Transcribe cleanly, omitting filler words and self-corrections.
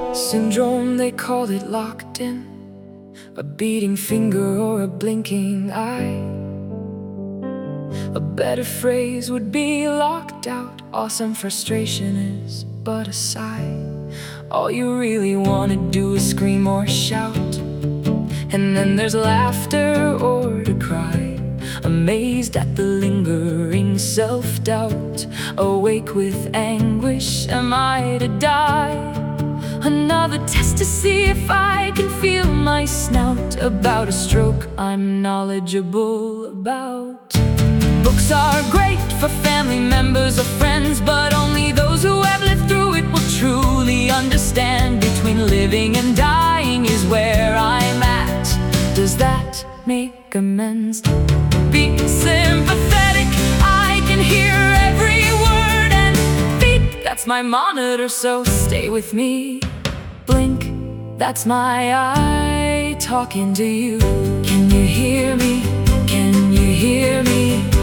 Syndrome, they call it, locked in. A beating finger or a blinking eye. A better phrase would be locked out. Awesome frustration is but a sigh. All you really wanna do is scream or shout, and then there's laughter or to cry. Amazed at the lingering self-doubt. Awake with anguish, am I to die? Another test to see if I can feel my snout. About a stroke I'm knowledgeable about. Books are great for family members or friends, but only those who have lived through it will truly understand. Between living and dying is where I'm at. Does that make amends? Be sympathetic, I can hear every word and beat. That's my monitor, so stay with me. Blink, that's my eye talking to you. Can you hear me? Can you hear me?